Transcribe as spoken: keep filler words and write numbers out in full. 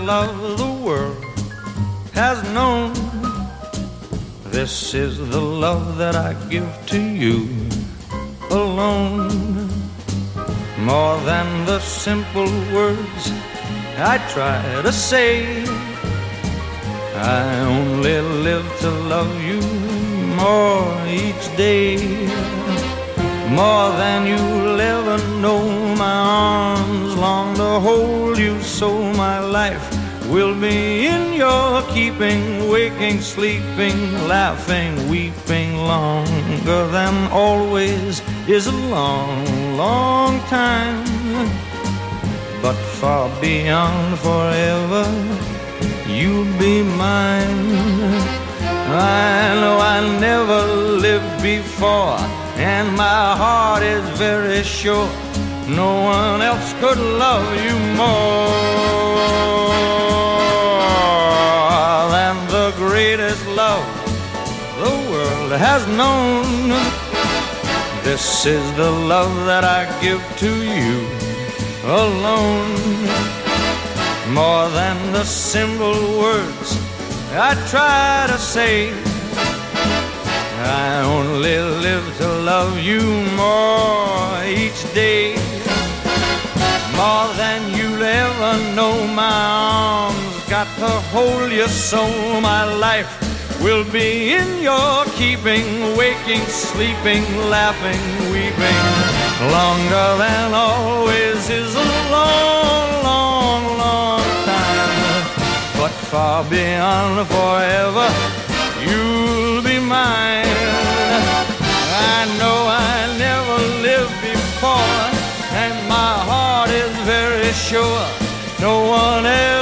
love the world has known. This is the love that I give to you alone. More than the simple words I try to say, I only live to love you more each day. More than you'll ever know, my arms long to hold you, so my life will be in your keeping, waking, sleeping, laughing, weeping. Longer than always is a long, long time, but far beyond forever, you'll be mine. I know I never lived before, and my heart is very sure no one else could love you more than the greatest love the world has known. This is the love that I give to you alone. More than the simple words I try to say, I only live to love you more each day. More than you'll ever know, my arms got to hold you, so my life will be in your keeping, waking, sleeping, laughing, weeping. Longer than always is a long, long, long time, but far beyond forever, you'll be mine. I know I never lived before, and my heart is very sure no one else